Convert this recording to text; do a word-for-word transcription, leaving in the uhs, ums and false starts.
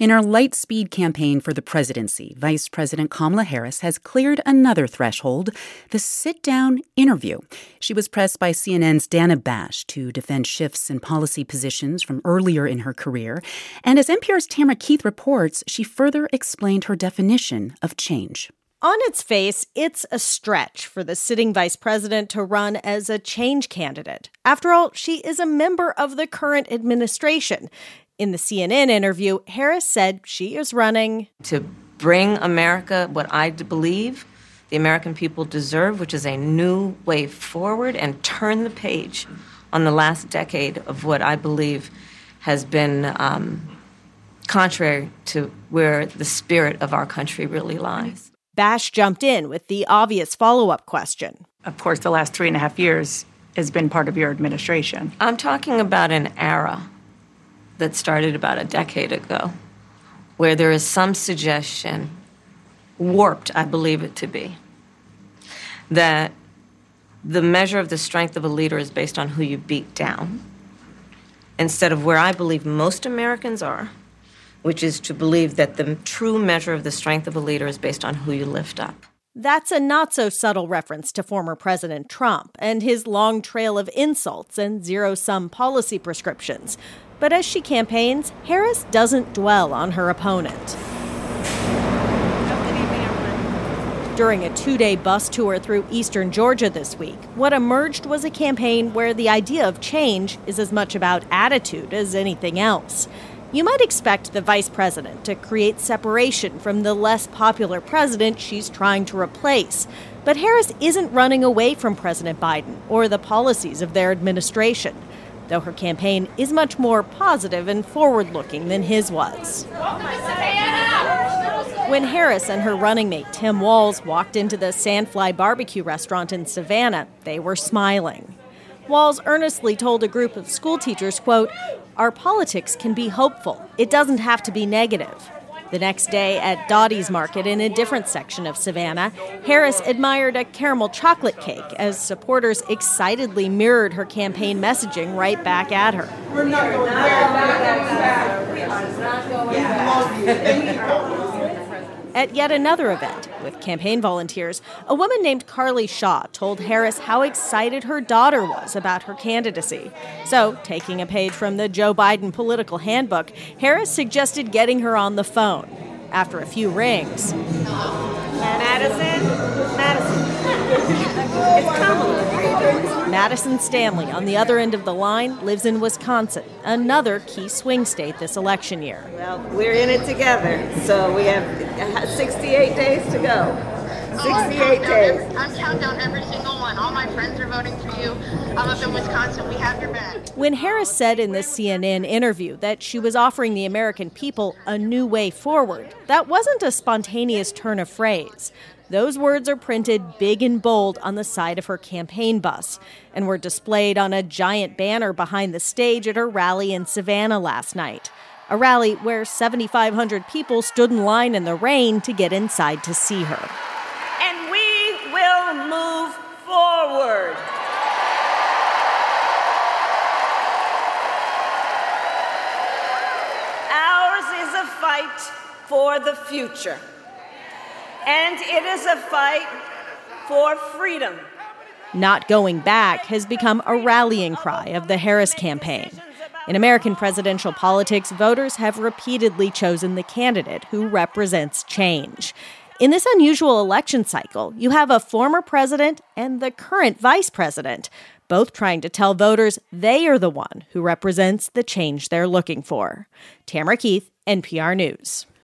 In her light-speed campaign for the presidency, Vice President Kamala Harris has cleared another threshold, the sit-down interview. She was pressed by C N N's Dana Bash to defend shifts in policy positions from earlier in her career. And as N P R's Tamara Keith reports, she further explained her definition of change. On its face, it's a stretch for the sitting vice president to run as a change candidate. After all, she is a member of the current administration. In the C N N interview, Harris said she is running to bring America what I believe the American people deserve, which is a new way forward, and turn the page on the last decade of what I believe has been um, contrary to where the spirit of our country really lies. Bash jumped in with the obvious follow-up question. Of course, the last three and a half years has been part of your administration. I'm talking about an era that started about a decade ago, where there is some suggestion, warped I believe it to be, that the measure of the strength of a leader is based on who you beat down, instead of where I believe most Americans are, which is to believe that the true measure of the strength of a leader is based on who you lift up. That's a not-so-subtle reference to former President Trump and his long trail of insults and zero-sum policy prescriptions. But as she campaigns, Harris doesn't dwell on her opponent. During a two-day bus tour through eastern Georgia this week, what emerged was a campaign where the idea of change is as much about attitude as anything else. You might expect the vice president to create separation from the less popular president she's trying to replace. But Harris isn't running away from President Biden or the policies of their administration, though her campaign is much more positive and forward-looking than his was. When Harris and her running mate Tim Walz walked into the Sandfly Barbecue restaurant in Savannah, they were smiling. Walz earnestly told a group of school teachers, quote, "Our politics can be hopeful. It doesn't have to be negative." The next day at Dottie's Market in a different section of Savannah, Harris admired a caramel chocolate cake as supporters excitedly mirrored her campaign messaging right back at her. We're not going back. At yet another event with campaign volunteers, a woman named Carly Shaw told Harris how excited her daughter was about her candidacy. So, taking a page from the Joe Biden political handbook, Harris suggested getting her on the phone. After a few rings, Madison? Madison. It's Kamala. Madison Stanley, on the other end of the line, lives in Wisconsin, another key swing state this election year. Well, we're in it together, so we have sixty-eight days to go. sixty-eight days. Every, I'm counting down every single one. All my friends are voting for you. I'm up in Wisconsin. We have your back. When Harris said in the C N N interview that she was offering the American people a new way forward, that wasn't a spontaneous turn of phrase. Those words are printed big and bold on the side of her campaign bus and were displayed on a giant banner behind the stage at her rally in Savannah last night. A rally where seventy-five hundred people stood in line in the rain to get inside to see her. And we will move forward. Ours is a fight for the future. And it is a fight for freedom. Not going back has become a rallying cry of the Harris campaign. In American presidential politics, voters have repeatedly chosen the candidate who represents change. In this unusual election cycle, you have a former president and the current vice president, both trying to tell voters they are the one who represents the change they're looking for. Tamara Keith, N P R News.